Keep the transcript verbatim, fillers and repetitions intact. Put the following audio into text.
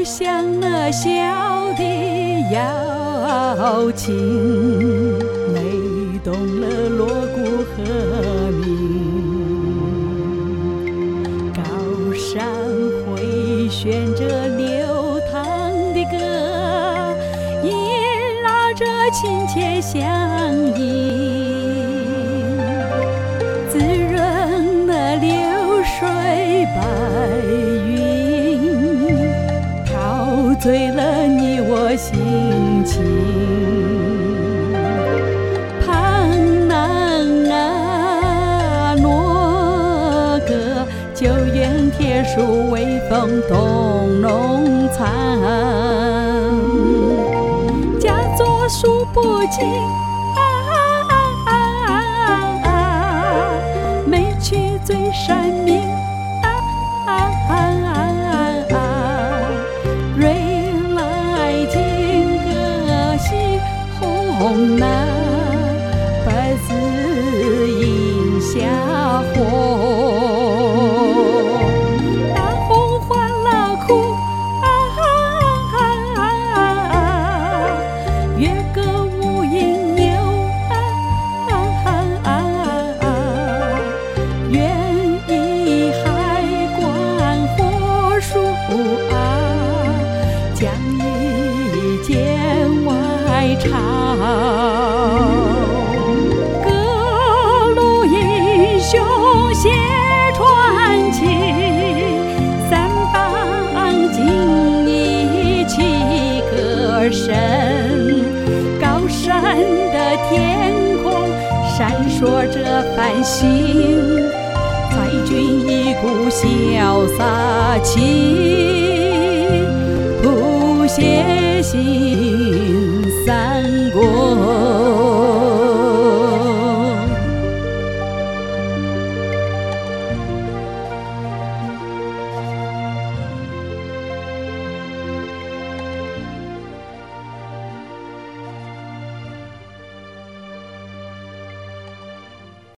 像那小的瑶琴，雷动了锣鼓和鸣，高山回旋着流淌的歌，萦绕着亲切相依，滋润了流水白云，陶醉了你我心情。旁南啊，诺阁九原铁树微风动浓残，佳作数不尽啊，美曲最闪明啊，瑞来金阁西红那百子映霞火，大红花老哭啊，月歌舞吟牛啊，愿以海观火树啊，将一剑外朝。各路英雄写传奇，三邦尽一起歌声。高山的天空闪烁着繁星，才君一股潇洒气。